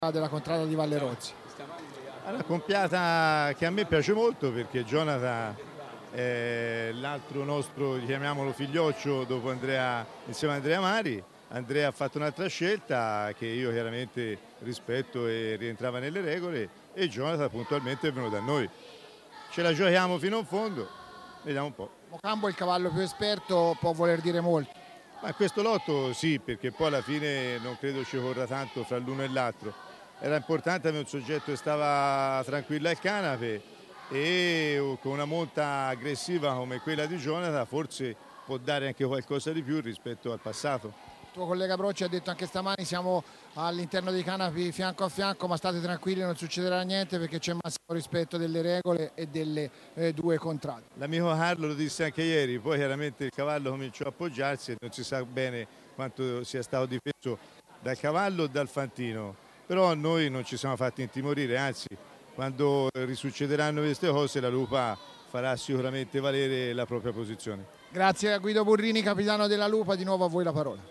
della contrada di Valle Rozzi. Una compiata che a me piace molto perché Jonathan è l'altro nostro, chiamiamolo figlioccio, dopo Andrea, insieme a Andrea Mari. Andrea ha fatto un'altra scelta che io chiaramente rispetto e rientrava nelle regole, e Jonathan puntualmente è venuto da noi. Ce la giochiamo fino in fondo, vediamo un po'. Mocambo, il cavallo più esperto, può voler dire molto. Ma in questo lotto sì, perché poi alla fine non credo ci corra tanto fra l'uno e l'altro. Era importante avere un soggetto che stava tranquillo al canape e con una monta aggressiva come quella di Jonathan forse può dare anche qualcosa di più rispetto al passato. Il tuo collega Brocci ha detto anche stamani: siamo all'interno dei canapi fianco a fianco, ma state tranquilli, non succederà niente perché c'è massimo rispetto delle regole e delle due contrade. L'amico Carlo lo disse anche ieri, poi chiaramente il cavallo cominciò a appoggiarsi e non si sa bene quanto sia stato difeso dal cavallo o dal fantino, però noi non ci siamo fatti intimorire, anzi quando risuccederanno queste cose la Lupa farà sicuramente valere la propria posizione. Grazie a Guido Burrini, capitano della Lupa, di nuovo a voi la parola.